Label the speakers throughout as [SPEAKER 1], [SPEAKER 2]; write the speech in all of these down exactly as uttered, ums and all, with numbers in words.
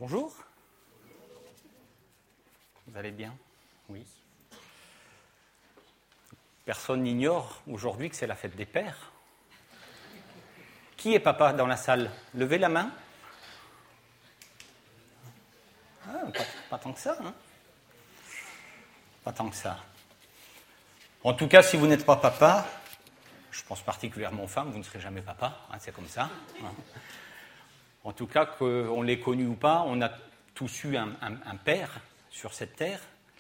[SPEAKER 1] Bonjour. Vous allez bien? Oui. Personne n'ignore aujourd'hui que c'est la fête des pères. Qui est papa dans la salle? Levez la main. Ah, pas, pas tant que ça, hein? Pas tant que ça. En tout cas, si vous n'êtes pas papa, je pense particulièrement aux femmes, vous ne serez jamais papa, hein, c'est comme ça. Hein. En tout cas, qu'on l'ait connu ou pas, on a tous eu un, un, un père sur cette terre.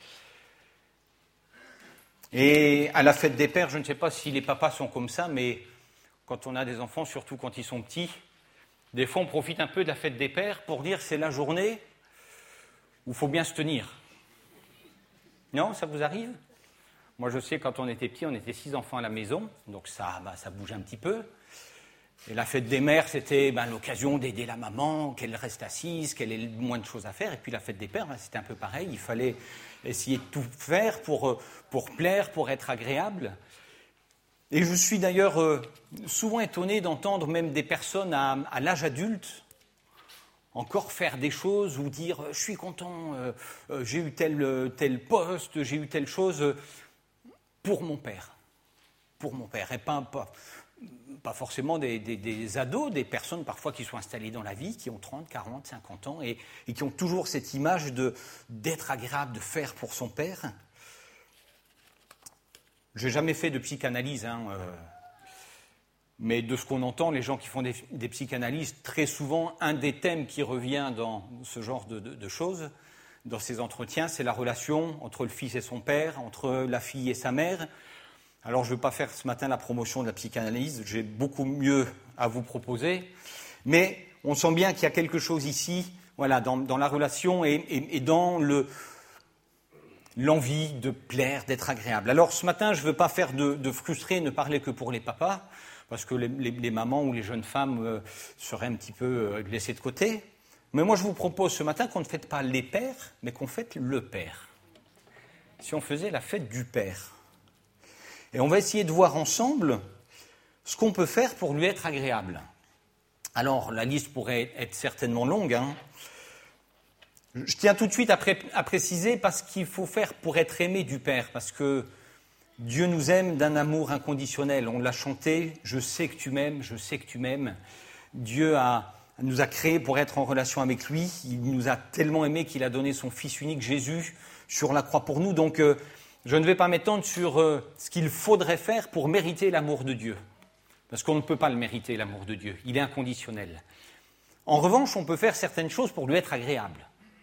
[SPEAKER 1] Et à la fête des pères, je ne sais pas si les papas sont comme ça, mais quand on a des enfants, surtout quand ils sont petits, des fois on profite un peu de la fête des pères pour dire c'est la journée où il faut bien se tenir. Non, ça vous arrive? Moi je sais, quand on était petit, on était six enfants à la maison, donc ça, bah, ça bouge un petit peu. Et la fête des mères, c'était ben, l'occasion d'aider la maman, qu'elle reste assise, qu'elle ait le moins de choses à faire. Et puis la fête des pères, ben, c'était un peu pareil. Il fallait essayer de tout faire pour, pour plaire, pour être agréable. Et je suis d'ailleurs euh, souvent étonné d'entendre même des personnes à, à l'âge adulte encore faire des choses ou dire « je suis content, euh, euh, j'ai eu tel, tel poste, j'ai eu telle chose euh, pour mon père ». Pour mon père, et pas... pas Pas forcément des, des, des ados, des personnes parfois qui sont installées dans la vie, qui ont trente, quarante, cinquante ans et, et qui ont toujours cette image de, d'être agréable, de faire pour son père. Je n'ai jamais fait de psychanalyse, hein, euh, mais de ce qu'on entend, les gens qui font des, des psychanalyses, très souvent, un des thèmes qui revient dans ce genre de, de, de choses, dans ces entretiens, c'est la relation entre le fils et son père, entre la fille et sa mère. Alors, je ne veux pas faire ce matin la promotion de la psychanalyse, j'ai beaucoup mieux à vous proposer, mais on sent bien qu'il y a quelque chose ici, voilà, dans, dans la relation et, et, et dans le, l'envie de plaire, d'être agréable. Alors, ce matin, je ne veux pas faire de, de frustré, ne parler que pour les papas, parce que les, les, les mamans ou les jeunes femmes euh, seraient un petit peu euh, laissées de côté. Mais moi, je vous propose ce matin qu'on ne fête pas les pères, mais qu'on fête le père. Si on faisait la fête du père. Et on va essayer de voir ensemble ce qu'on peut faire pour lui être agréable. Alors, la liste pourrait être certainement longue. Hein. Je tiens tout de suite à, pré- à préciser parce qu'il faut faire pour être aimé du Père, parce que Dieu nous aime d'un amour inconditionnel. On l'a chanté, « Je sais que tu m'aimes, je sais que tu m'aimes ». Dieu a, nous a créés pour être en relation avec lui. Il nous a tellement aimés qu'il a donné son Fils unique, Jésus, sur la croix pour nous. Donc, euh, je ne vais pas m'étendre sur euh, ce qu'il faudrait faire pour mériter l'amour de Dieu. Parce qu'on ne peut pas le mériter, l'amour de Dieu. Il est inconditionnel. En revanche, on peut faire certaines choses pour lui être agréable.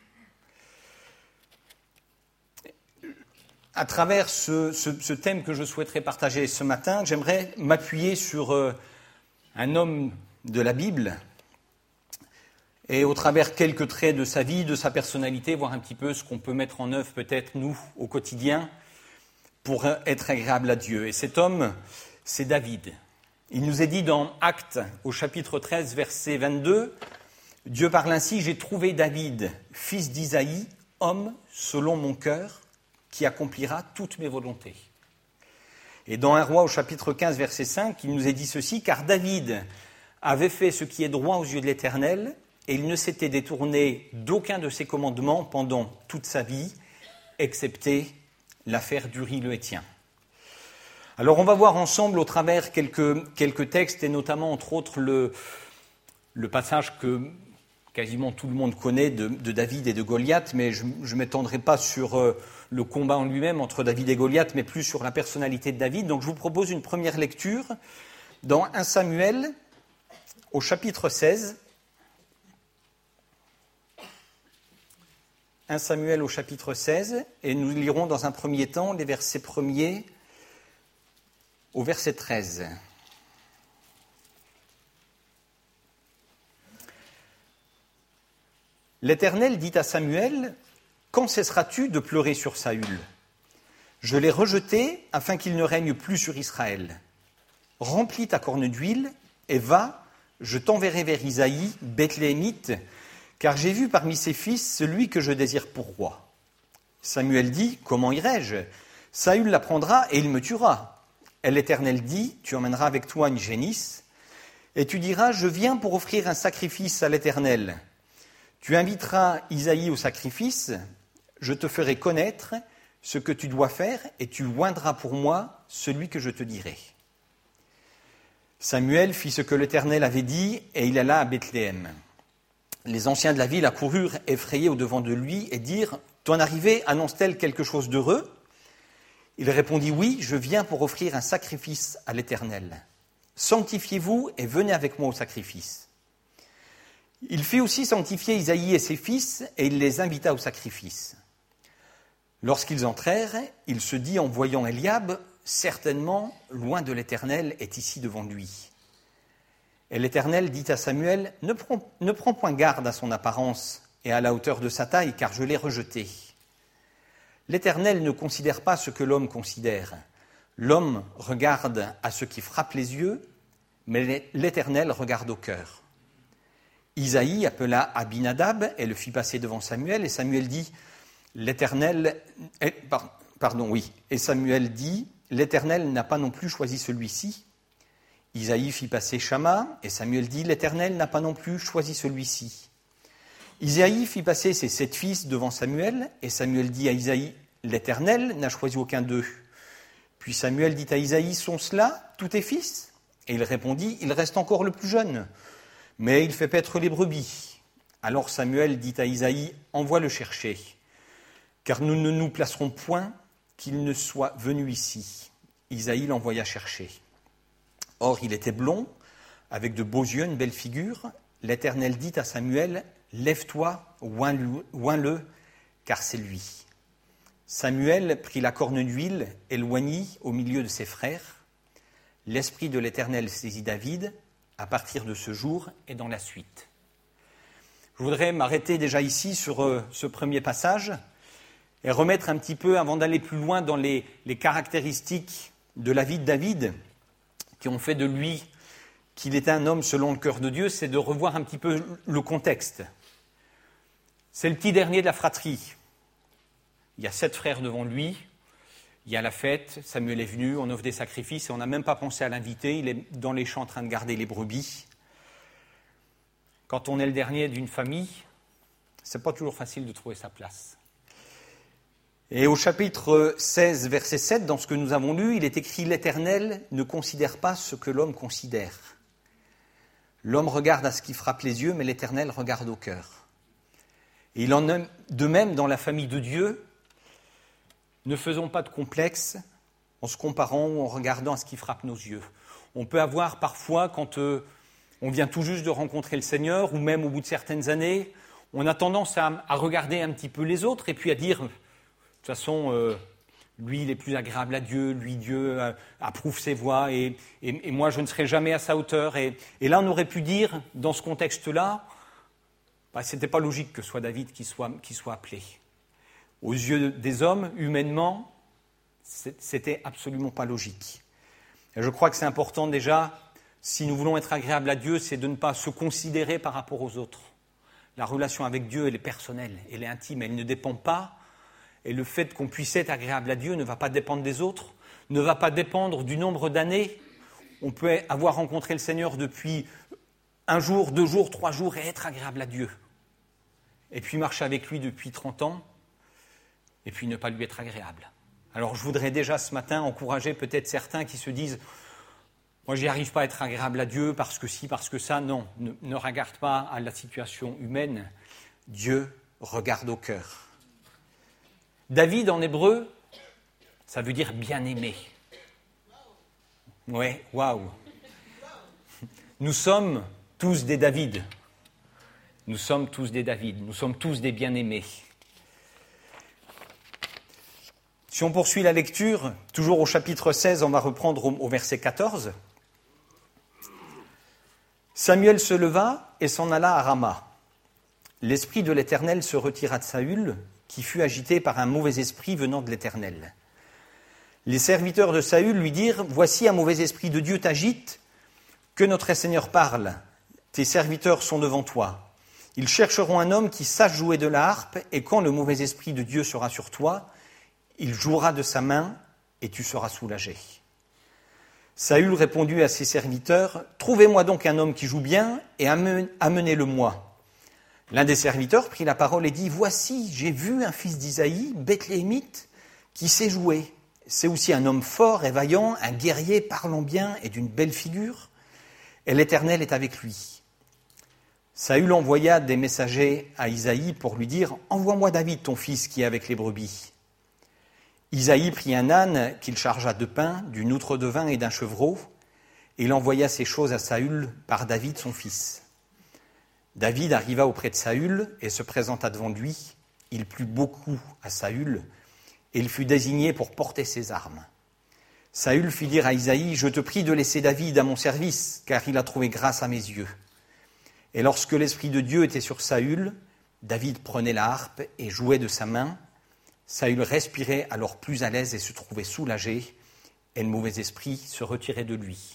[SPEAKER 1] À travers ce, ce, ce thème que je souhaiterais partager ce matin, j'aimerais m'appuyer sur euh, un homme de la Bible et au travers quelques traits de sa vie, de sa personnalité, voir un petit peu ce qu'on peut mettre en œuvre peut-être nous au quotidien pour être agréable à Dieu. Et cet homme, c'est David. Il nous est dit dans Actes, au chapitre treize, verset vingt-deux, « Dieu parle ainsi, j'ai trouvé David, fils d'Isaïe, homme selon mon cœur, qui accomplira toutes mes volontés. » Et dans un roi, au chapitre quinze, verset cinq, il nous est dit ceci, « Car David avait fait ce qui est droit aux yeux de l'Éternel, et il ne s'était détourné d'aucun de ses commandements pendant toute sa vie, excepté l'affaire d'Uri le Héthien. » Alors on va voir ensemble au travers quelques, quelques textes, et notamment entre autres le, le passage que quasiment tout le monde connaît de, de David et de Goliath, mais je ne m'étendrai pas sur euh, le combat en lui-même entre David et Goliath, mais plus sur la personnalité de David. Donc je vous propose une première lecture dans un Samuel au chapitre seize. un Samuel au chapitre seize, et nous lirons dans un premier temps les versets premiers au verset treize. L'Éternel dit à Samuel, « Quand cesseras-tu de pleurer sur Saül ? Je l'ai rejeté afin qu'il ne règne plus sur Israël. Remplis ta corne d'huile et va, je t'enverrai vers Isaïe, Bethléemite, car j'ai vu parmi ses fils celui que je désire pour roi. » Samuel dit, « Comment irai-je ? Saül l'apprendra et il me tuera. » Et l'Éternel dit, « Tu emmèneras avec toi une génisse, et tu diras, je viens pour offrir un sacrifice à l'Éternel. Tu inviteras Isaïe au sacrifice, je te ferai connaître ce que tu dois faire et tu oindras pour moi celui que je te dirai. » Samuel fit ce que l'Éternel avait dit et il alla à Bethléem. Les anciens de la ville accoururent effrayés au-devant de lui et dirent « Ton arrivée annonce-t-elle quelque chose d'heureux ?» Il répondit « Oui, je viens pour offrir un sacrifice à l'Éternel. Sanctifiez-vous et venez avec moi au sacrifice. » Il fit aussi sanctifier Isaïe et ses fils et il les invita au sacrifice. Lorsqu'ils entrèrent, il se dit en voyant Eliab « Certainement, loin de l'Éternel est ici devant lui. » Et l'Éternel dit à Samuel « Ne prends, ne prends point garde à son apparence et à la hauteur de sa taille, car je l'ai rejeté. » L'Éternel ne considère pas ce que l'homme considère. L'homme regarde à ce qui frappe les yeux, mais l'Éternel regarde au cœur. Isaïe appela Abinadab et le fit passer devant Samuel, et Samuel dit « L'Éternel... » Pardon, oui. Et Samuel dit « L'Éternel n'a pas non plus choisi celui-ci. » Isaïe fit passer Shama, et Samuel dit « L'Éternel n'a pas non plus choisi celui-ci. » Isaïe fit passer ses sept fils devant Samuel, et Samuel dit à Isaïe « L'Éternel n'a choisi aucun d'eux. » Puis Samuel dit à Isaïe « Sont cela tous tes fils ?» Et il répondit « Il reste encore le plus jeune, mais il fait paître les brebis. » Alors Samuel dit à Isaïe « Envoie le chercher, car nous ne nous placerons point qu'il ne soit venu ici. » Isaïe l'envoya chercher. Or il était blond, avec de beaux yeux, une belle figure. L'Éternel dit à Samuel « Lève-toi, oins-le, car c'est lui. » Samuel prit la corne d'huile et l'oignit au milieu de ses frères. L'Esprit de l'Éternel saisit David à partir de ce jour et dans la suite. Je voudrais m'arrêter déjà ici sur euh, ce premier passage et remettre un petit peu, avant d'aller plus loin dans les, les caractéristiques de la vie de David, qui ont fait de lui qu'il était un homme selon le cœur de Dieu, c'est de revoir un petit peu le contexte. C'est le petit dernier de la fratrie. Il y a sept frères devant lui, il y a la fête, Samuel est venu, on offre des sacrifices et on n'a même pas pensé à l'inviter, il est dans les champs en train de garder les brebis. Quand on est le dernier d'une famille, c'est pas toujours facile de trouver sa place. Et au chapitre seize, verset sept, dans ce que nous avons lu, il est écrit « L'Éternel ne considère pas ce que l'homme considère. L'homme regarde à ce qui frappe les yeux, mais l'Éternel regarde au cœur. » Et il en est de même dans la famille de Dieu. Ne faisons pas de complexe en se comparant ou en regardant à ce qui frappe nos yeux. On peut avoir parfois, quand euh, on vient tout juste de rencontrer le Seigneur, ou même au bout de certaines années, on a tendance à, à regarder un petit peu les autres et puis à dire... De toute façon, euh, lui, il est plus agréable à Dieu, lui, Dieu euh, approuve ses voies, et, et, et moi, je ne serai jamais à sa hauteur. Et, et là, on aurait pu dire, dans ce contexte-là, bah, ce n'était pas logique que ce soit David qui soit, qui soit appelé. Aux yeux des hommes, humainement, c'était absolument pas logique. Et je crois que c'est important déjà, si nous voulons être agréables à Dieu, c'est de ne pas se considérer par rapport aux autres. La relation avec Dieu, elle est personnelle, elle est intime, elle ne dépend pas. Et le fait qu'on puisse être agréable à Dieu ne va pas dépendre des autres, ne va pas dépendre du nombre d'années. On peut avoir rencontré le Seigneur depuis un jour, deux jours, trois jours et être agréable à Dieu. Et puis marcher avec lui depuis trente ans et puis ne pas lui être agréable. Alors je voudrais déjà ce matin encourager peut-être certains qui se disent « Moi, j'y arrive pas à être agréable à Dieu parce que ci, parce que ça. » Non, ne, ne regarde pas à la situation humaine. Dieu regarde au cœur. David, en hébreu, ça veut dire bien-aimé. Ouais, waouh. Nous sommes tous des David. Nous sommes tous des David. Nous sommes tous des bien-aimés. Si on poursuit la lecture, toujours au chapitre seize, on va reprendre au, au verset quatorze. Samuel se leva et s'en alla à Rama. L'esprit de l'Éternel se retira de Saül, qui fut agité par un mauvais esprit venant de l'Éternel. Les serviteurs de Saül lui dirent « Voici un mauvais esprit de Dieu t'agite, que notre Seigneur parle. Tes serviteurs sont devant toi. Ils chercheront un homme qui sache jouer de la harpe, et quand le mauvais esprit de Dieu sera sur toi, il jouera de sa main, et tu seras soulagé. » Saül répondit à ses serviteurs « Trouvez-moi donc un homme qui joue bien, et amenez-le-moi. » L'un des serviteurs prit la parole et dit « Voici, j'ai vu un fils d'Isaïe, Bethléemite, qui sait jouer. C'est aussi un homme fort et vaillant, un guerrier parlant bien et d'une belle figure. Et l'Éternel est avec lui. » Saül envoya des messagers à Isaïe pour lui dire « Envoie-moi David, ton fils, qui est avec les brebis. » Isaïe prit un âne qu'il chargea de pain, d'une outre de vin et d'un chevreau, et il envoya ces choses à Saül par David, son fils. David arriva auprès de Saül et se présenta devant lui. Il plut beaucoup à Saül, et il fut désigné pour porter ses armes. Saül fit dire à Isaïe « Je te prie de laisser David à mon service, car il a trouvé grâce à mes yeux. » Et lorsque l'Esprit de Dieu était sur Saül, David prenait la harpe et jouait de sa main. Saül respirait alors plus à l'aise et se trouvait soulagé, et le mauvais esprit se retirait de lui.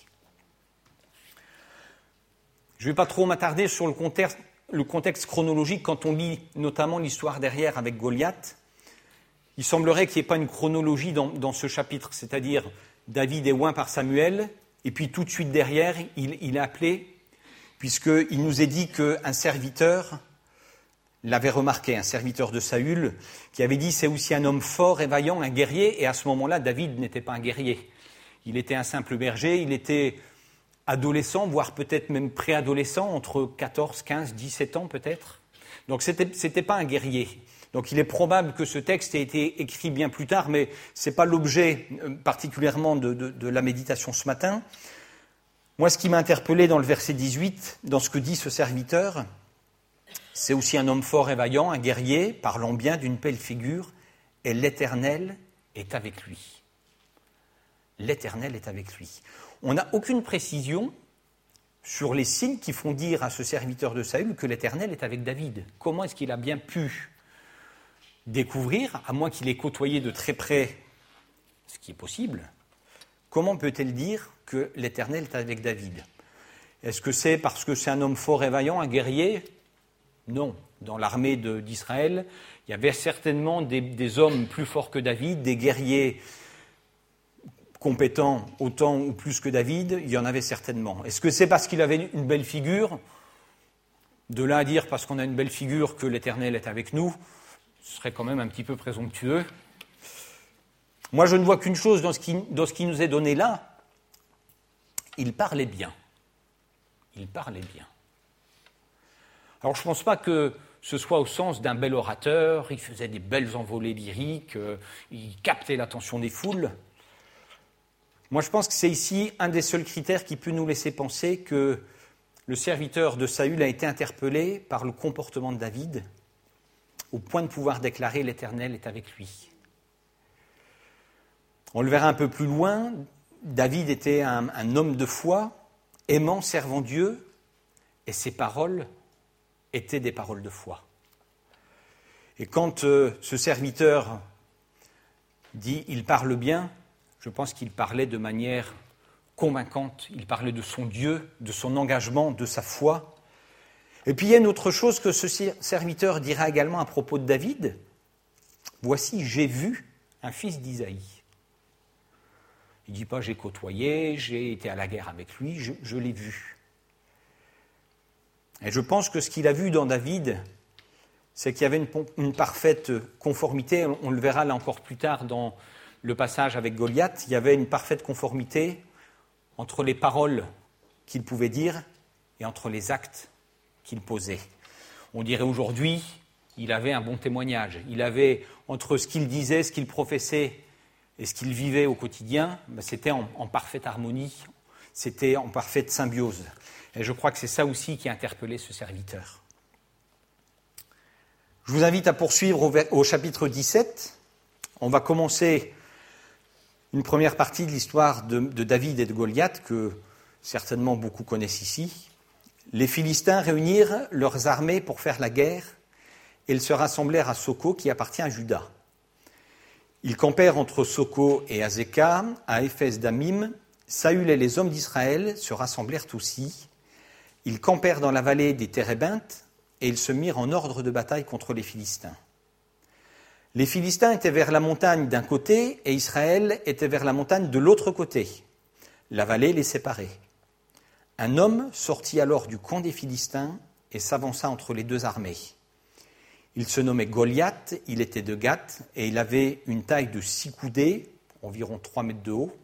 [SPEAKER 1] Je ne vais pas trop m'attarder sur le contexte, le contexte chronologique quand on lit notamment l'histoire derrière avec Goliath. Il semblerait qu'il n'y ait pas une chronologie dans, dans ce chapitre, c'est-à-dire David est oint par Samuel, et puis tout de suite derrière, il, il est appelé, puisqu'il nous est dit qu'un serviteur l'avait remarqué, un serviteur de Saül, qui avait dit « c'est aussi un homme fort et vaillant, un guerrier », et à ce moment-là, David n'était pas un guerrier. Il était un simple berger, il était adolescent, voire peut-être même préadolescent, entre quatorze, quinze, dix-sept ans peut-être. Donc c'était, c'était pas un guerrier. Donc il est probable que ce texte ait été écrit bien plus tard, mais ce n'est pas l'objet particulièrement de, de, de la méditation ce matin. Moi, ce qui m'a interpellé dans le verset dix-huit, dans ce que dit ce serviteur, c'est aussi un homme fort et vaillant, un guerrier, parlant bien d'une belle figure, et l'Éternel est avec lui. L'Éternel est avec lui. On n'a aucune précision sur les signes qui font dire à ce serviteur de Saül que l'Éternel est avec David. Comment est-ce qu'il a bien pu découvrir, à moins qu'il ait côtoyé de très près, ce qui est possible, comment peut-elle dire que l'Éternel est avec David? Est-ce que c'est parce que c'est un homme fort et vaillant, un guerrier? Non. Dans l'armée de, d'Israël, il y avait certainement des, des hommes plus forts que David, des guerriers compétents autant ou plus que David, il y en avait certainement. Est-ce que c'est parce qu'il avait une belle figure? De là à dire parce qu'on a une belle figure que l'Éternel est avec nous, ce serait quand même un petit peu présomptueux. Moi, je ne vois qu'une chose dans ce qui, dans ce qui nous est donné là. Il parlait bien. Il parlait bien. Alors, je ne pense pas que ce soit au sens d'un bel orateur, il faisait des belles envolées lyriques, euh, il captait l'attention des foules. Moi, je pense que c'est ici un des seuls critères qui peut nous laisser penser que le serviteur de Saül a été interpellé par le comportement de David, au point de pouvoir déclarer « l'Éternel est avec lui ». On le verra un peu plus loin, David était un, un homme de foi, aimant, servant Dieu, et ses paroles étaient des paroles de foi. Et quand euh, ce serviteur dit « il parle bien », je pense qu'il parlait de manière convaincante, il parlait de son Dieu, de son engagement, de sa foi. Et puis il y a une autre chose que ce serviteur dira également à propos de David. « Voici, j'ai vu un fils d'Isaïe ». Il ne dit pas « j'ai côtoyé, j'ai été à la guerre avec lui, je, je l'ai vu ». Et je pense que ce qu'il a vu dans David, c'est qu'il y avait une, une parfaite conformité, on le verra là encore plus tard dans le passage avec Goliath, il y avait une parfaite conformité entre les paroles qu'il pouvait dire et entre les actes qu'il posait. On dirait aujourd'hui, il avait un bon témoignage. Il avait, entre ce qu'il disait, ce qu'il professait et ce qu'il vivait au quotidien, ben c'était en, en parfaite harmonie, c'était en parfaite symbiose. Et je crois que c'est ça aussi qui a interpellé ce serviteur. Je vous invite à poursuivre au, au chapitre dix-sept. On va commencer une première partie de l'histoire de, de David et de Goliath, que certainement beaucoup connaissent ici. Les Philistins réunirent leurs armées pour faire la guerre, et ils se rassemblèrent à Soko, qui appartient à Juda. Ils campèrent entre Soko et Azekah, à Éphès-Damim. Saül et les hommes d'Israël se rassemblèrent aussi. Ils campèrent dans la vallée des Térébintes, et ils se mirent en ordre de bataille contre les Philistins. Les Philistins étaient vers la montagne d'un côté et Israël était vers la montagne de l'autre côté. La vallée les séparait. Un homme sortit alors du camp des Philistins et s'avança entre les deux armées. Il se nommait Goliath, il était de Gath, et il avait une taille de six coudées, environ trois mètres de haut,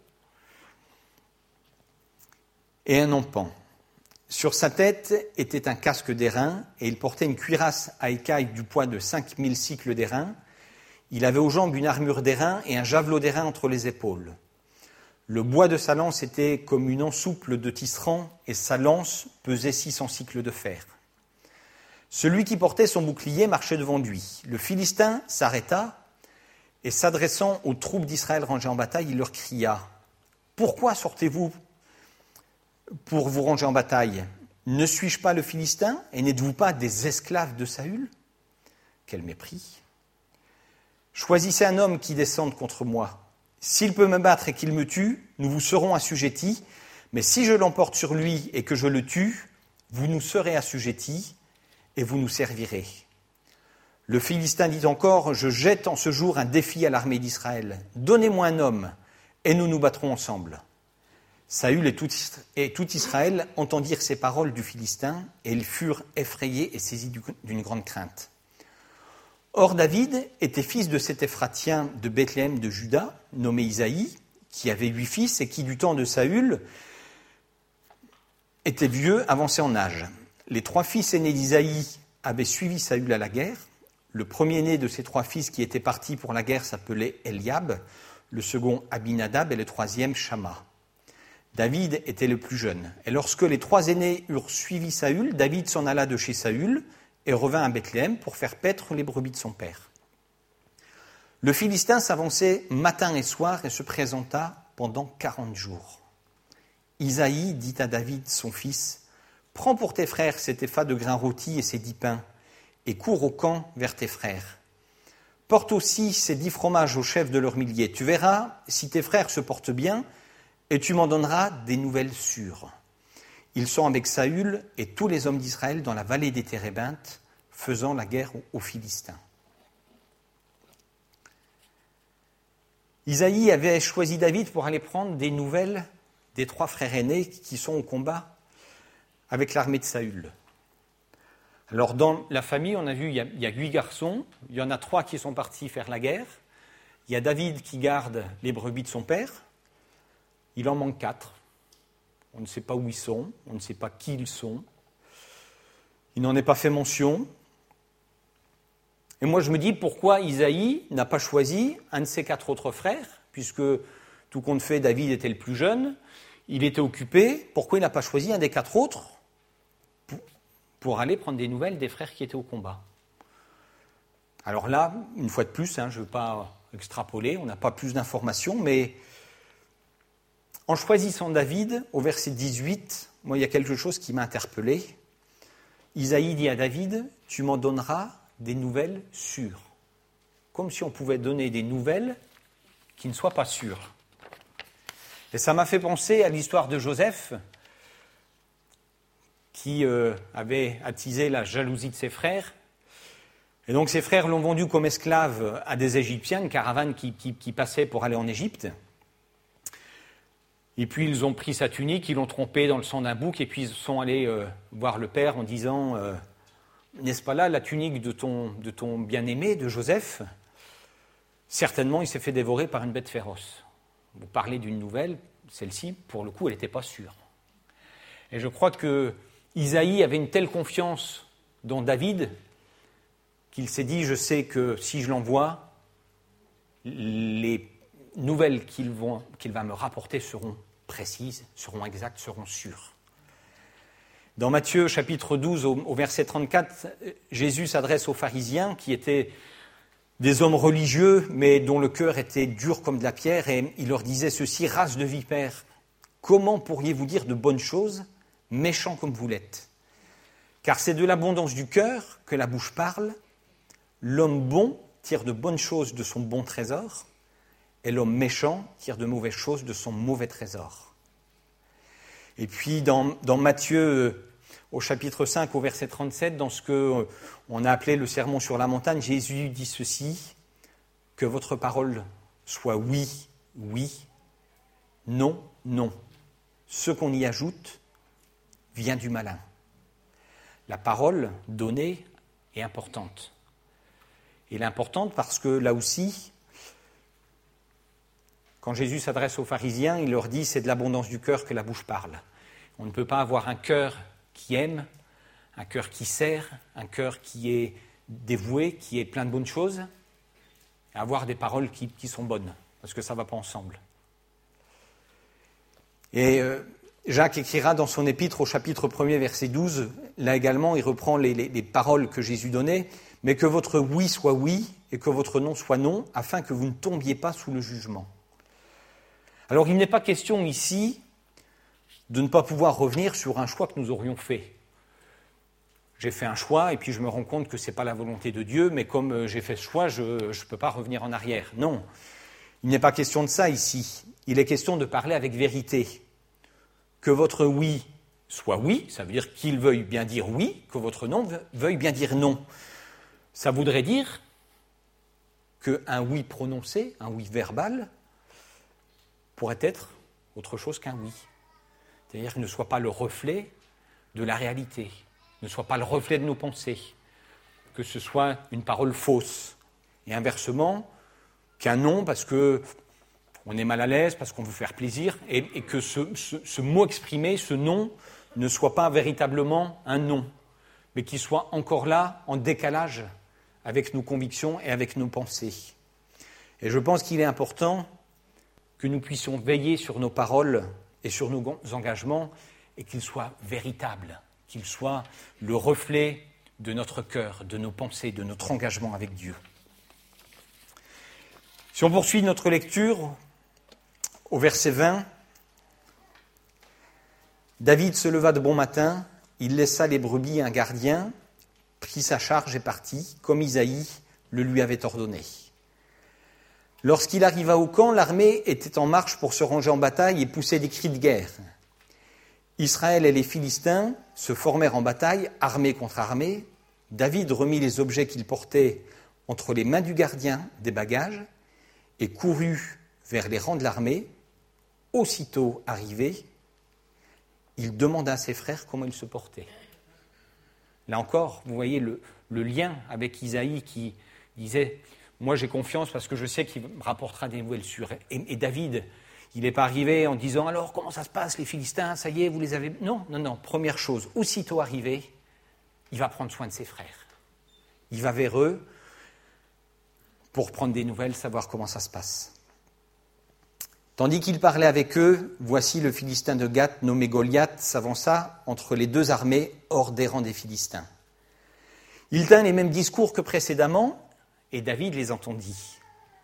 [SPEAKER 1] et un empan. Sur sa tête était un casque d'airain, et il portait une cuirasse à écailles du poids de cinq mille cycles d'airain. Il avait aux jambes une armure d'airain et un javelot d'airain entre les épaules. Le bois de sa lance était comme une ensouple de tisserand, et sa lance pesait six cents cycles de fer. Celui qui portait son bouclier marchait devant lui. Le Philistin s'arrêta, et s'adressant aux troupes d'Israël rangées en bataille, il leur cria « Pourquoi sortez-vous pour vous ranger en bataille? Ne suis-je pas le Philistin, et n'êtes-vous pas des esclaves de Saül ?» Quel mépris ! Choisissez un homme qui descende contre moi. S'il peut me battre et qu'il me tue, nous vous serons assujettis, mais si je l'emporte sur lui et que je le tue, vous nous serez assujettis et vous nous servirez. Le Philistin dit encore, je jette en ce jour un défi à l'armée d'Israël. Donnez-moi un homme et nous nous battrons ensemble. Saül et tout, et tout Israël entendirent ces paroles du Philistin et ils furent effrayés et saisis d'une grande crainte. Or David était fils de cet Éphratien de Bethléem de Juda, nommé Isaïe, qui avait huit fils et qui, du temps de Saül, était vieux, avancé en âge. Les trois fils aînés d'Isaïe avaient suivi Saül à la guerre. Le premier-né de ces trois fils qui étaient partis pour la guerre s'appelait Eliab, le second Abinadab et le troisième Shama. David était le plus jeune. Et lorsque les trois aînés eurent suivi Saül, David s'en alla de chez Saül et revint à Bethléem pour faire paître les brebis de son père. Le Philistin s'avançait matin et soir et se présenta pendant quarante jours. Isaïe dit à David, son fils, « Prends pour tes frères cet épha de grains rôtis et ces dix pains, et cours au camp vers tes frères. Porte aussi ces dix fromages au chef de leurs milliers. Tu verras si tes frères se portent bien, et tu m'en donneras des nouvelles sûres. » Ils sont avec Saül et tous les hommes d'Israël dans la vallée des Térébintes, faisant la guerre aux Philistins. Isaïe avait choisi David pour aller prendre des nouvelles des trois frères aînés qui sont au combat avec l'armée de Saül. Alors dans la famille, on a vu, il y a, il y a huit garçons, il y en a trois qui sont partis faire la guerre. Il y a David qui garde les brebis de son père. Il en manque quatre. On ne sait pas où ils sont, on ne sait pas qui ils sont. Il n'en est pas fait mention. Et moi, je me dis, pourquoi Isaïe n'a pas choisi un de ses quatre autres frères, puisque, tout compte fait, David était le plus jeune, il était occupé, pourquoi il n'a pas choisi un des quatre autres pour, pour aller prendre des nouvelles des frères qui étaient au combat? Alors là, une fois de plus, hein, je ne veux pas extrapoler, on n'a pas plus d'informations, mais en choisissant David, au verset dix-huit, moi, il y a quelque chose qui m'a interpellé. Isaïe dit à David, « Tu m'en donneras des nouvelles sûres. » Comme si on pouvait donner des nouvelles qui ne soient pas sûres. Et ça m'a fait penser à l'histoire de Joseph, qui euh, avait attisé la jalousie de ses frères. Et donc ses frères l'ont vendu comme esclave à des Égyptiens, une caravane qui, qui, qui passait pour aller en Égypte. Et puis ils ont pris sa tunique, ils l'ont trompé dans le sang d'un bouc, et puis ils sont allés euh, voir le père en disant euh, « N'est-ce pas là la tunique de ton, de ton bien-aimé, de Joseph ?» Certainement, il s'est fait dévorer par une bête féroce. Vous parlez d'une nouvelle, celle-ci, pour le coup, elle n'était pas sûre. Et je crois que Isaïe avait une telle confiance dans David qu'il s'est dit « Je sais que si je l'envoie, les nouvelles qu'il, vont, qu'il va me rapporter seront précises, seront exactes, seront sûres. » Dans Matthieu chapitre douze, au, au verset trente-quatre, Jésus s'adresse aux pharisiens qui étaient des hommes religieux, mais dont le cœur était dur comme de la pierre, et il leur disait ceci, « Race de vipères, comment pourriez-vous dire de bonnes choses, méchants comme vous l'êtes? Car c'est de l'abondance du cœur que la bouche parle. L'homme bon tire de bonnes choses de son bon trésor, et l'homme méchant tire de mauvaises choses de son mauvais trésor. » Et puis dans, dans Matthieu, au chapitre cinq, au verset trente-sept, dans ce qu'on a appelé le sermon sur la montagne, Jésus dit ceci, « Que votre parole soit oui, oui, non, non. Ce qu'on y ajoute vient du malin. » la parole donnée est importante. Elle est importante parce que là aussi, quand Jésus s'adresse aux pharisiens, il leur dit « c'est de l'abondance du cœur que la bouche parle ». On ne peut pas avoir un cœur qui aime, un cœur qui sert, un cœur qui est dévoué, qui est plein de bonnes choses, et avoir des paroles qui, qui sont bonnes, parce que ça ne va pas ensemble. Et euh, Jacques écrira dans son épître au chapitre premier, verset douze, là également, il reprend les, les, les paroles que Jésus donnait, « Mais que votre oui soit oui et que votre non soit non, afin que vous ne tombiez pas sous le jugement. » Alors il n'est pas question ici de ne pas pouvoir revenir sur un choix que nous aurions fait. J'ai fait un choix et puis je me rends compte que ce n'est pas la volonté de Dieu, mais comme j'ai fait ce choix, je ne peux pas revenir en arrière. Non, il n'est pas question de ça ici. Il est question de parler avec vérité. Que votre oui soit oui, ça veut dire qu'il veuille bien dire oui, que votre non veuille bien dire non. Ça voudrait dire qu'un oui prononcé, un oui verbal, pourrait être autre chose qu'un oui. C'est-à-dire qu'il ne soit pas le reflet de la réalité, ne soit pas le reflet de nos pensées, que ce soit une parole fausse. Et inversement, qu'un non parce qu'on est mal à l'aise, parce qu'on veut faire plaisir, et, et que ce, ce, ce mot exprimé, ce non, ne soit pas véritablement un non, mais qu'il soit encore là, en décalage avec nos convictions et avec nos pensées. Et je pense qu'il est important que nous puissions veiller sur nos paroles et sur nos engagements, et qu'ils soient véritables, qu'ils soient le reflet de notre cœur, de nos pensées, de notre engagement avec Dieu. Si on poursuit notre lecture, au verset vingt, David se leva de bon matin, il laissa les brebis à un gardien, prit sa charge et partit, comme Isaïe le lui avait ordonné. Lorsqu'il arriva au camp, l'armée était en marche pour se ranger en bataille et poussait des cris de guerre. Israël et les Philistins se formèrent en bataille, armée contre armée. David remit les objets qu'il portait entre les mains du gardien des bagages et courut vers les rangs de l'armée. Aussitôt arrivé, il demanda à ses frères comment ils se portaient. Là encore, vous voyez le, le lien avec Isaïe qui disait « Moi j'ai confiance parce que je sais qu'il me rapportera des nouvelles sûres. » Et, et David, il n'est pas arrivé en disant « Alors comment ça se passe les Philistins, ça y est, vous les avez... » Non, non, non, première chose, aussitôt arrivé, il va prendre soin de ses frères. Il va vers eux pour prendre des nouvelles, savoir comment ça se passe. Tandis qu'il parlait avec eux, voici le Philistin de Gath, nommé Goliath, s'avança entre les deux armées hors des rangs des Philistins. Il tint les mêmes discours que précédemment, et David les entendit.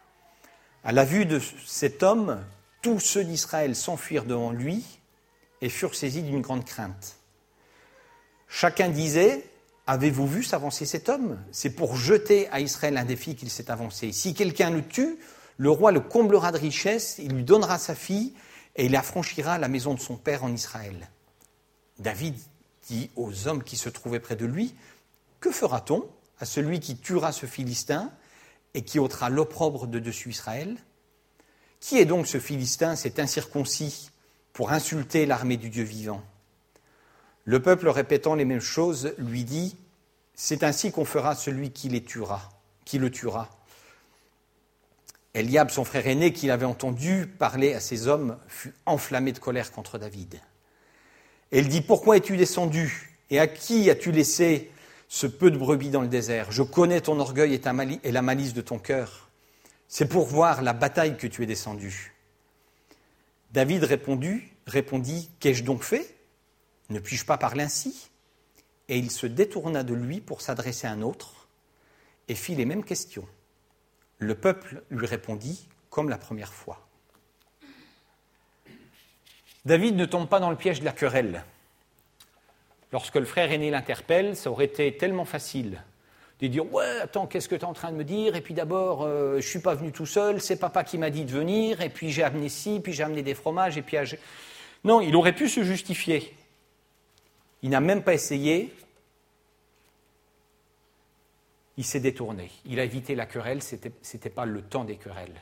[SPEAKER 1] À la vue de cet homme, tous ceux d'Israël s'enfuirent devant lui et furent saisis d'une grande crainte. Chacun disait « Avez-vous vu s'avancer cet homme ? C'est pour jeter à Israël un défi qu'il s'est avancé. Si quelqu'un le tue, le roi le comblera de richesses, il lui donnera sa fille et il affranchira la maison de son père en Israël. » David dit aux hommes qui se trouvaient près de lui « Que fera-t-on à celui qui tuera ce Philistin et qui ôtera l'opprobre de dessus Israël ? Qui est donc ce Philistin, cet incirconcis, pour insulter l'armée du Dieu vivant ?» Le peuple, répétant les mêmes choses, lui dit « C'est ainsi qu'on fera celui qui les tuera, qui le tuera. » Eliab, son frère aîné, qui l'avait entendu parler à ces hommes, fut enflammé de colère contre David. Et il dit « Pourquoi es-tu descendu ? Et à qui as-tu laissé ce peu de brebis dans le désert ? Je connais ton orgueil et, ta mali- et la malice de ton cœur. C'est pour voir la bataille que tu es descendu. » David répondit, répondit « Qu'ai-je donc fait ? Ne puis-je pas parler ainsi ?» Et il se détourna de lui pour s'adresser à un autre et fit les mêmes questions. Le peuple lui répondit comme la première fois. David ne tombe pas dans le piège de la querelle. Lorsque le frère aîné l'interpelle, ça aurait été tellement facile de dire « Ouais, attends, qu'est-ce que tu es en train de me dire ? Et puis d'abord, euh, je ne suis pas venu tout seul, c'est papa qui m'a dit de venir, et puis j'ai amené ci, puis j'ai amené des fromages, et puis... J'ai... » Non, il aurait pu se justifier. Il n'a même pas essayé. Il s'est détourné. Il a évité la querelle, ce n'était, c'était pas le temps des querelles.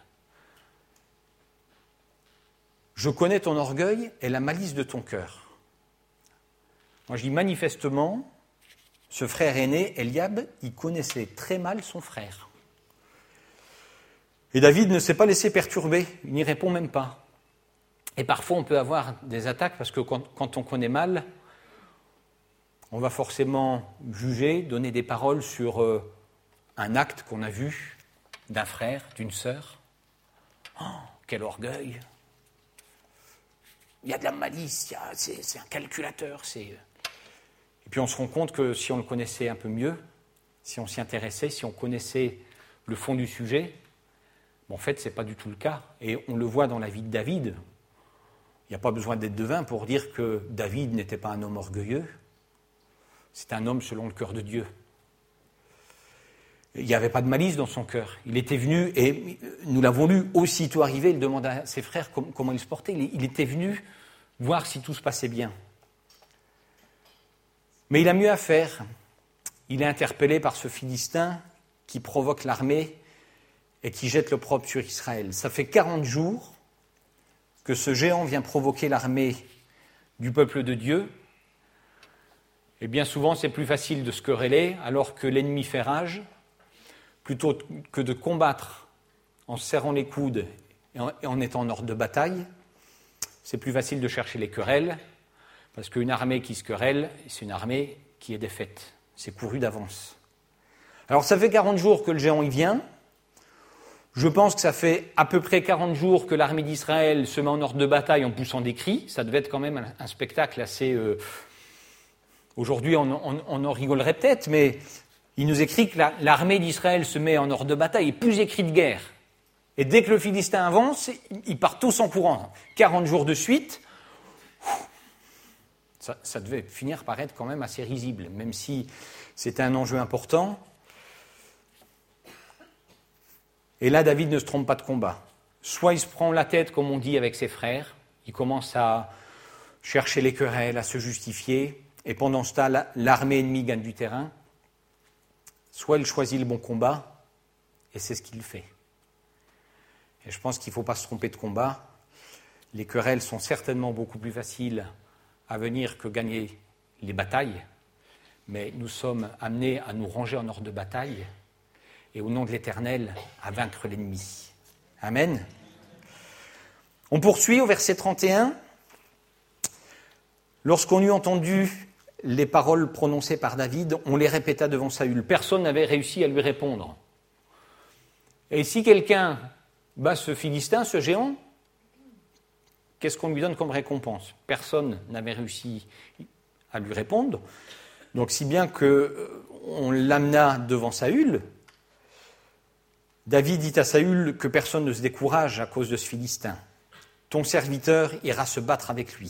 [SPEAKER 1] Je connais ton orgueil et la malice de ton cœur. Moi, je dis manifestement, ce frère aîné, Eliab, il connaissait très mal son frère. Et David ne s'est pas laissé perturber, il n'y répond même pas. Et parfois, on peut avoir des attaques parce que quand, quand on connaît mal, on va forcément juger, donner des paroles sur euh, un acte qu'on a vu d'un frère, d'une sœur. Oh, quel orgueil! Il y a de la malice, il y a, c'est, c'est un calculateur. C'est... Et puis on se rend compte que si on le connaissait un peu mieux, si on s'y intéressait, si on connaissait le fond du sujet, bon, en fait, ce n'est pas du tout le cas. Et on le voit dans la vie de David. Il n'y a pas besoin d'être devin pour dire que David n'était pas un homme orgueilleux. C'est un homme selon le cœur de Dieu. Il n'y avait pas de malice dans son cœur. Il était venu, et nous l'avons lu, aussitôt arrivé, il demanda à ses frères comment il se portait. Il était venu voir si tout se passait bien. Mais il a mieux à faire. Il est interpellé par ce Philistin qui provoque l'armée et qui jette l'opprobre sur Israël. Ça fait quarante jours que ce géant vient provoquer l'armée du peuple de Dieu. Et bien souvent, c'est plus facile de se quereller alors que l'ennemi fait rage, plutôt que de combattre en se serrant les coudes et en, et en étant en ordre de bataille. C'est plus facile de chercher les querelles, parce qu'une armée qui se querelle, c'est une armée qui est défaite. C'est couru d'avance. Alors ça fait quarante jours que le géant y vient. Je pense que ça fait à peu près quarante jours que l'armée d'Israël se met en ordre de bataille en poussant des cris. Ça devait être quand même un, un spectacle assez... Euh... Aujourd'hui, on, on, on en rigolerait peut-être, mais il nous écrit que la, l'armée d'Israël se met en ordre de bataille et plus des cris de guerre. Et dès que le Philistin avance, ils partent tous en courant. quarante jours de suite, ça, ça devait finir par être quand même assez risible, même si c'était un enjeu important. Et là, David ne se trompe pas de combat. Soit il se prend la tête, comme on dit, avec ses frères, il commence à chercher les querelles, à se justifier, et pendant ce temps, l'armée ennemie gagne du terrain. Soit il choisit le bon combat, et c'est ce qu'il fait. Et je pense qu'il ne faut pas se tromper de combat. Les querelles sont certainement beaucoup plus faciles à venir que gagner les batailles, mais nous sommes amenés à nous ranger en ordre de bataille, et au nom de l'Éternel, à vaincre l'ennemi. Amen. On poursuit au verset trente et un. Lorsqu'on eut entendu les paroles prononcées par David, on les répéta devant Saül. Personne n'avait réussi à lui répondre. Et si quelqu'un bat ce Philistin, ce géant, qu'est-ce qu'on lui donne comme récompense? Personne n'avait réussi à lui répondre. Donc si bien qu'on l'amena devant Saül, David dit à Saül que personne ne se décourage à cause de ce Philistin. Ton serviteur ira se battre avec lui.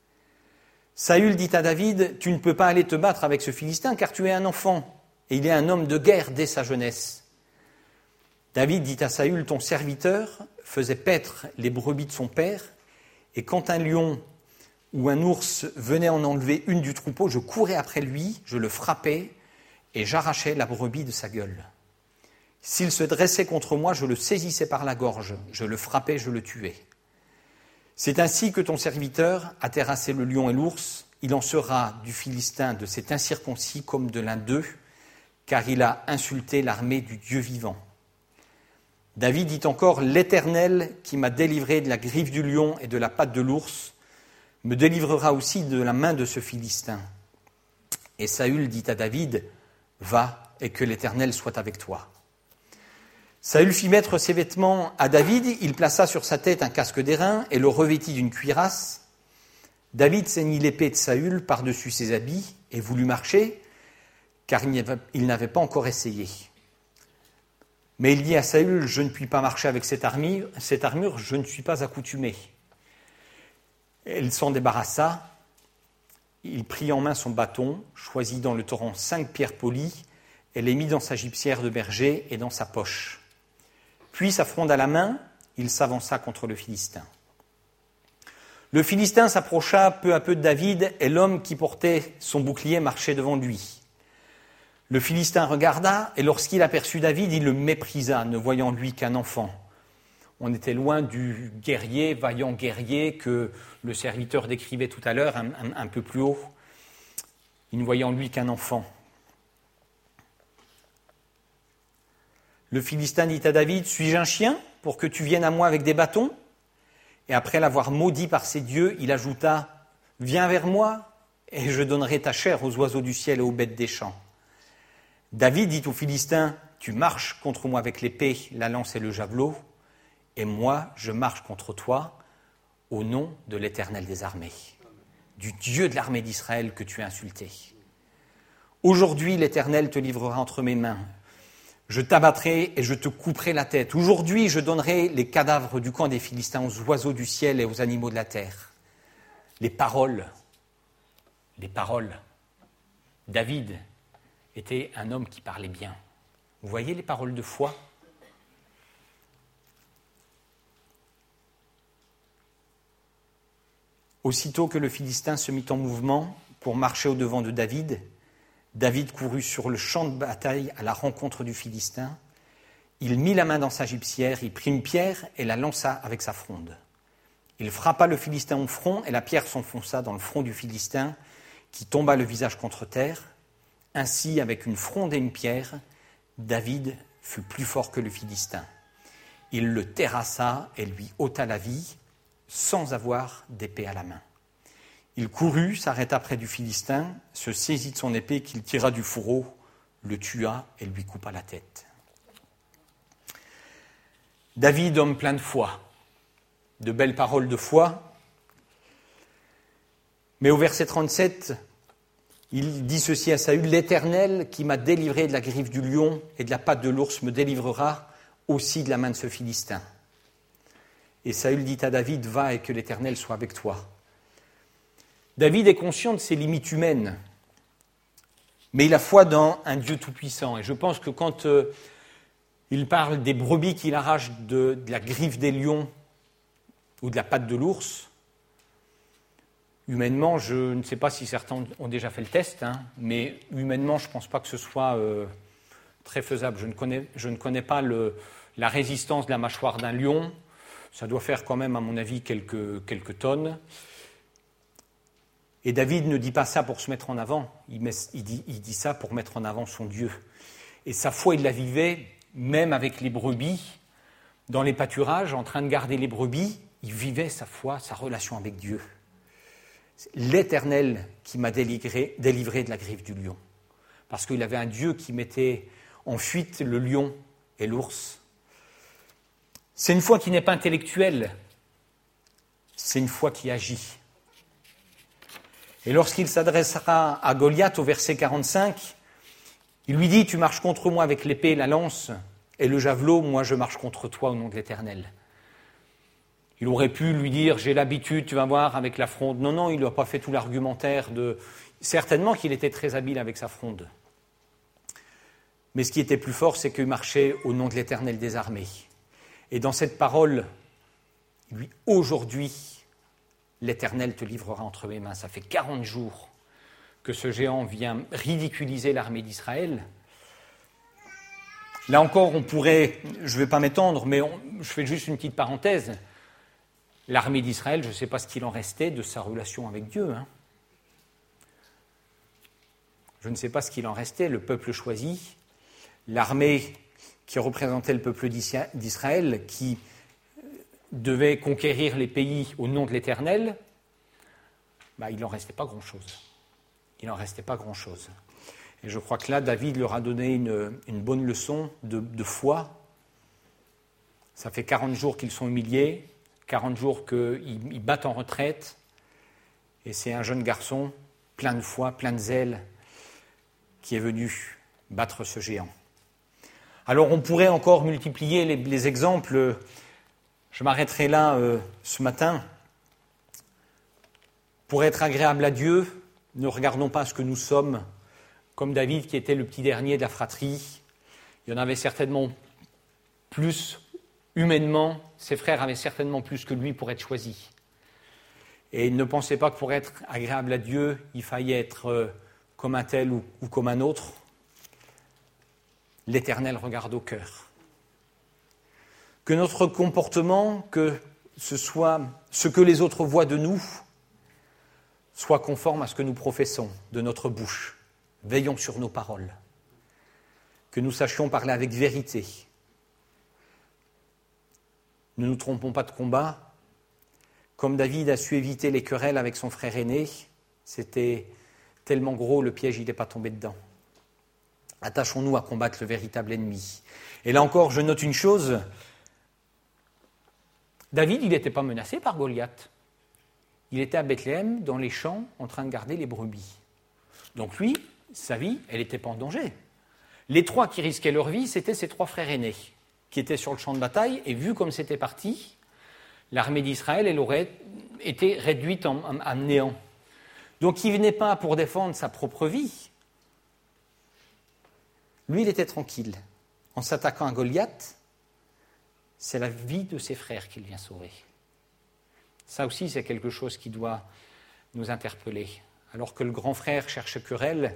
[SPEAKER 1] Saül dit à David, tu ne peux pas aller te battre avec ce Philistin car tu es un enfant et il est un homme de guerre dès sa jeunesse. David dit à Saül, ton serviteur faisait paître les brebis de son père et quand un lion ou un ours venait en enlever une du troupeau, je courais après lui, je le frappais et j'arrachais la brebis de sa gueule. S'il se dressait contre moi, je le saisissais par la gorge, je le frappais, je le tuais. C'est ainsi que ton serviteur a terrassé le lion et l'ours, il en sera du Philistin de cet incirconcis comme de l'un d'eux, car il a insulté l'armée du Dieu vivant. David dit encore, l'Éternel qui m'a délivré de la griffe du lion et de la patte de l'ours, me délivrera aussi de la main de ce Philistin. Et Saül dit à David, va et que l'Éternel soit avec toi. Saül fit mettre ses vêtements à David, il plaça sur sa tête un casque d'airain et le revêtit d'une cuirasse. David ceignit l'épée de Saül par-dessus ses habits et voulut marcher, car il n'avait pas encore essayé. Mais il dit à Saül, je ne puis pas marcher avec cette armure, cette armure, je ne suis pas accoutumé. Il s'en débarrassa, il prit en main son bâton, choisit dans le torrent cinq pierres polies, et les mit dans sa gibecière de berger et dans sa poche. Puis, sa fronde à la main, il s'avança contre le Philistin. Le Philistin s'approcha peu à peu de David et l'homme qui portait son bouclier marchait devant lui. Le Philistin regarda et lorsqu'il aperçut David, il le méprisa, ne voyant lui qu'un enfant. On était loin du guerrier, vaillant guerrier que le serviteur décrivait tout à l'heure, un, un, un peu plus haut. Il ne voyait en lui qu'un enfant. Le Philistin dit à David, « Suis-je un chien pour que tu viennes à moi avec des bâtons ?» Et après l'avoir maudit par ses dieux, il ajouta, « Viens vers moi, et je donnerai ta chair aux oiseaux du ciel et aux bêtes des champs. » David dit au Philistin, « Tu marches contre moi avec l'épée, la lance et le javelot, et moi je marche contre toi au nom de l'Éternel des armées, du Dieu de l'armée d'Israël que tu as insulté. Aujourd'hui l'Éternel te livrera entre mes mains. Je t'abattrai et je te couperai la tête. Aujourd'hui, je donnerai les cadavres du camp des Philistins aux oiseaux du ciel et aux animaux de la terre. » Les paroles, les paroles. David était un homme qui parlait bien. Vous voyez les paroles de foi ? Aussitôt que le Philistin se mit en mouvement pour marcher au-devant de David, David courut sur le champ de bataille à la rencontre du Philistin. Il mit la main dans sa gibecière, il prit une pierre et la lança avec sa fronde. Il frappa le Philistin au front et la pierre s'enfonça dans le front du Philistin qui tomba le visage contre terre. Ainsi, avec une fronde et une pierre, David fut plus fort que le Philistin. Il le terrassa et lui ôta la vie sans avoir d'épée à la main. Il courut, s'arrêta près du Philistin, se saisit de son épée qu'il tira du fourreau, le tua et lui coupa la tête. David, homme plein de foi, de belles paroles de foi, mais au verset trente-sept, il dit ceci à Saül, « L'Éternel qui m'a délivré de la griffe du lion et de la patte de l'ours me délivrera aussi de la main de ce Philistin. » Et Saül dit à David, « Va et que l'Éternel soit avec toi. » David est conscient de ses limites humaines, mais il a foi dans un Dieu tout-puissant. Et je pense que quand euh, il parle des brebis qu'il arrache de, de la griffe des lions ou de la patte de l'ours, humainement, je ne sais pas si certains ont déjà fait le test, hein, mais humainement, je ne pense pas que ce soit euh, très faisable. Je ne connais, je ne connais pas le, la résistance de la mâchoire d'un lion. Ça doit faire quand même, à mon avis, quelques, quelques tonnes. Et David ne dit pas ça pour se mettre en avant, il, met, il, dit, il dit ça pour mettre en avant son Dieu. Et sa foi, il la vivait même avec les brebis, dans les pâturages, en train de garder les brebis, il vivait sa foi, sa relation avec Dieu. C'est l'Éternel qui m'a délivré, délivré de la griffe du lion. Parce qu'il avait un Dieu qui mettait en fuite le lion et l'ours. C'est une foi qui n'est pas intellectuelle, c'est une foi qui agit. Et lorsqu'il s'adressera à Goliath au verset quarante-cinq, il lui dit « Tu marches contre moi avec l'épée, la lance et le javelot, moi je marche contre toi au nom de l'Éternel. » Il aurait pu lui dire « J'ai l'habitude, tu vas voir, avec la fronde. » Non, non, il n'a pas fait tout l'argumentaire de... Certainement qu'il était très habile avec sa fronde. Mais ce qui était plus fort, c'est qu'il marchait au nom de l'Éternel des armées. Et dans cette parole, lui, aujourd'hui, l'Éternel te livrera entre mes mains. Ça fait quarante jours que ce géant vient ridiculiser l'armée d'Israël. Là encore, on pourrait, je ne vais pas m'étendre, mais on, je fais juste une petite parenthèse. L'armée d'Israël, je ne sais pas ce qu'il en restait de sa relation avec Dieu. Hein. Je ne sais pas ce qu'il en restait, le peuple choisi, l'armée qui représentait le peuple d'Israël, qui devait conquérir les pays au nom de l'Éternel, bah, il n'en restait pas grand-chose. Il n'en restait pas grand-chose. Et je crois que là, David leur a donné une, une bonne leçon de, de foi. Ça fait quarante jours qu'ils sont humiliés, quarante jours qu'ils ils battent en retraite, et c'est un jeune garçon plein de foi, plein de zèle, qui est venu battre ce géant. Alors on pourrait encore multiplier les, les exemples. Je m'arrêterai là euh, ce matin. Pour être agréable à Dieu, ne regardons pas ce que nous sommes, comme David qui était le petit dernier de la fratrie. Il y en avait certainement plus humainement, ses frères avaient certainement plus que lui pour être choisi. Et il ne pensait pas que pour être agréable à Dieu, il fallait être euh, comme un tel ou, ou comme un autre. L'Éternel regarde au cœur. Que notre comportement, que ce soit ce que les autres voient de nous, soit conforme à ce que nous professons de notre bouche. Veillons sur nos paroles. Que nous sachions parler avec vérité, Ne nous trompons pas de combat. Comme David a su éviter les querelles avec son frère aîné, c'était tellement gros, le piège, il n'est pas tombé dedans. Attachons-nous à combattre le véritable ennemi. Et là encore, je note une chose. David, il n'était pas menacé par Goliath. Il était à Bethléem, dans les champs, en train de garder les brebis. Donc lui, sa vie, elle n'était pas en danger. Les trois qui risquaient leur vie, c'était ses trois frères aînés, qui étaient sur le champ de bataille, et vu comme c'était parti, l'armée d'Israël, elle aurait été réduite en, en, en néant. Donc il ne venait pas pour défendre sa propre vie. Lui, il était tranquille. En s'attaquant à Goliath, c'est la vie de ses frères qu'il vient sauver. Ça aussi, c'est quelque chose qui doit nous interpeller. Alors que le grand frère cherche querelle,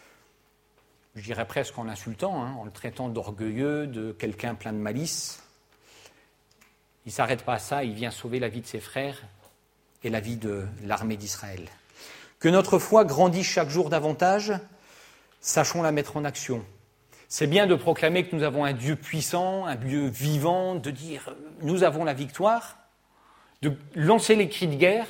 [SPEAKER 1] je dirais presque en l'insultant, hein, en le traitant d'orgueilleux, de quelqu'un plein de malice, il ne s'arrête pas à ça, il vient sauver la vie de ses frères et la vie de l'armée d'Israël. Que notre foi grandisse chaque jour davantage, sachons la mettre en action. C'est bien de proclamer que nous avons un Dieu puissant, un Dieu vivant, de dire « nous avons la victoire », de lancer les cris de guerre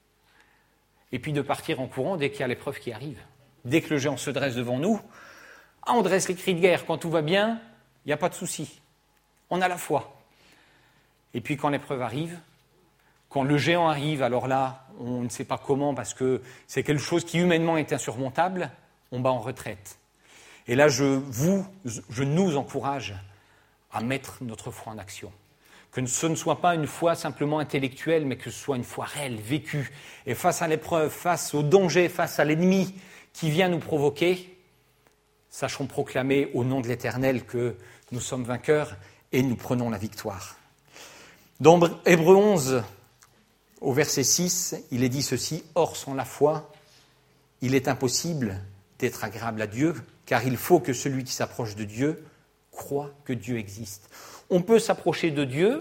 [SPEAKER 1] et puis de partir en courant dès qu'il y a l'épreuve qui arrive. Dès que le géant se dresse devant nous, ah, on dresse les cris de guerre. Quand tout va bien, il n'y a pas de souci. On a la foi. Et puis quand l'épreuve arrive, quand le géant arrive, alors là, on ne sait pas comment parce que c'est quelque chose qui humainement est insurmontable, on bat en retraite. Et là, je, vous, je nous encourage à mettre notre foi en action. Que ce ne soit pas une foi simplement intellectuelle, mais que ce soit une foi réelle, vécue. Et face à l'épreuve, face au danger, face à l'ennemi qui vient nous provoquer, sachons proclamer au nom de l'Éternel que nous sommes vainqueurs et nous prenons la victoire. Dans Hébreux onze, au verset six, il est dit ceci, « Or, sans la foi, il est impossible d'être agréable à Dieu, car il faut que celui qui s'approche de Dieu croit que Dieu existe. » On peut s'approcher de Dieu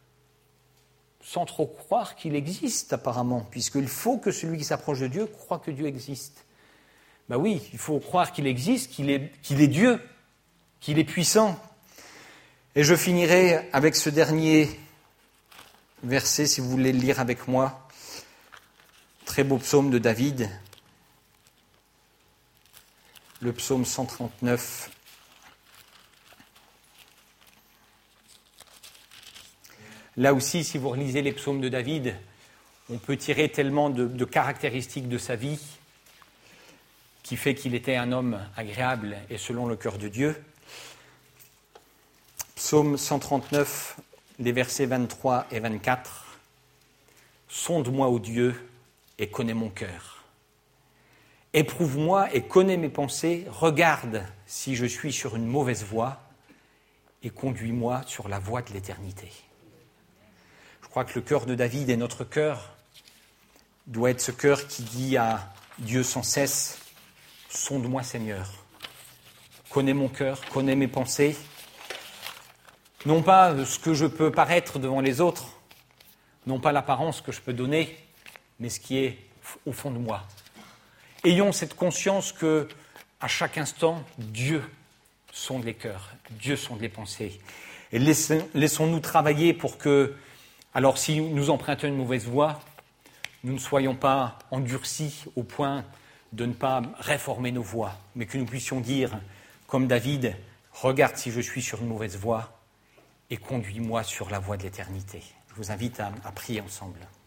[SPEAKER 1] sans trop croire qu'il existe, apparemment, puisqu'il faut que celui qui s'approche de Dieu croit que Dieu existe. Ben oui, il faut croire qu'il existe, qu'il est, qu'il est Dieu, qu'il est puissant. Et je finirai avec ce dernier verset, si vous voulez le lire avec moi. Très beau psaume de David, le psaume cent trente-neuf. Là aussi, si vous relisez les psaumes de David, on peut tirer tellement de, de caractéristiques de sa vie qui fait qu'il était un homme agréable et selon le cœur de Dieu. Psaume cent trente-neuf, les versets vingt-trois et vingt-quatre. « Sonde-moi, ô Dieu, et connais mon cœur. Éprouve-moi et connais mes pensées. Regarde si je suis sur une mauvaise voie et conduis-moi sur la voie de l'éternité. » Je crois que le cœur de David et notre cœur doit être ce cœur qui dit à Dieu sans cesse « Sonde-moi Seigneur, connais mon cœur, connais mes pensées, non pas ce que je peux paraître devant les autres, non pas l'apparence que je peux donner, mais ce qui est au fond de moi. » Ayons cette conscience que à chaque instant, Dieu sonde les cœurs, Dieu sonde les pensées. Et laissons-nous travailler pour que, alors si nous empruntons une mauvaise voie, nous ne soyons pas endurcis au point de ne pas réformer nos voies, mais que nous puissions dire, comme David, « Regarde si je suis sur une mauvaise voie et conduis-moi sur la voie de l'éternité. » Je vous invite à, à prier ensemble.